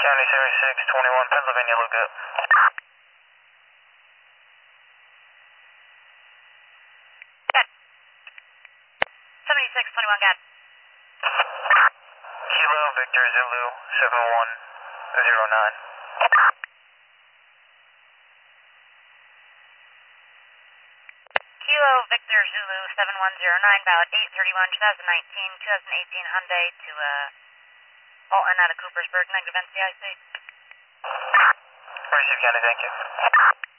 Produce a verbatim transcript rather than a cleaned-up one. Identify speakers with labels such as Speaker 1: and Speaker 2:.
Speaker 1: County seventy-six twenty-one, Pennsylvania lookup.
Speaker 2: seventy-six twenty-one, got.
Speaker 1: Kilo Victor Zulu seven one zero nine.
Speaker 2: Kilo Victor Zulu seven one zero nine, valid eight thirty-one twenty nineteen, twenty eighteen Hyundai to uh, Alton out of Coopersburg, negative N C I C.
Speaker 1: Receive County, thank you.